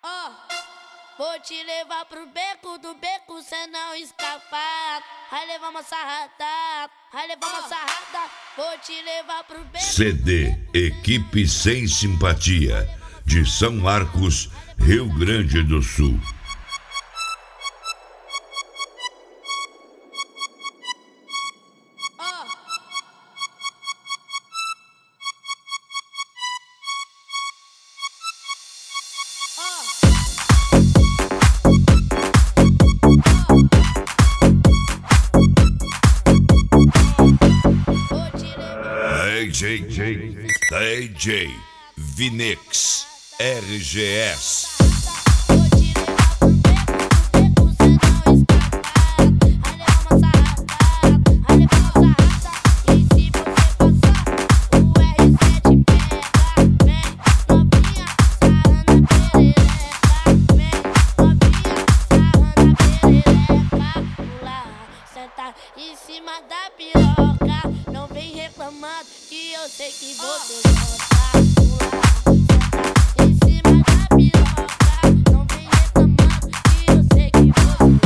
Ó, vou te levar pro beco, do beco cê não escapar. Vai levar uma sarrada, vai levar uma sarrada. Vou te levar pro beco. CD Equipe Sem Simpatia, de São Marcos, Rio Grande do Sul. DJ Vinix RGS. Em cima da piroca, não vem reclamando que eu sei que você gosta. Em cima da piroca, não vem reclamando que eu sei que você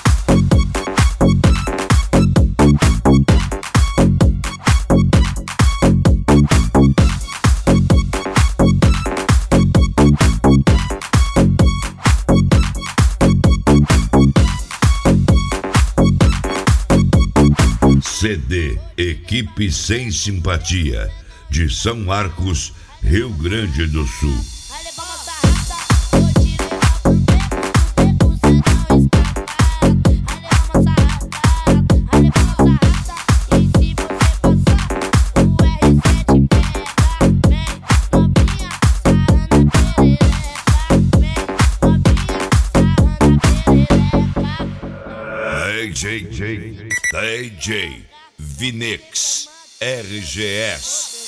CD Equipe Sem Simpatia, de São Marcos, Rio Grande do Sul. vai levar uma sarrada, vou te levar pro beco, cê não escapar. Vai levar uma sarrada, vai levar uma sarrada. E se você passar, o R7 pega. Vem novinha, sarrando a perereca. Vem novinha, sarrando a perereca. DJ Vinix RGS.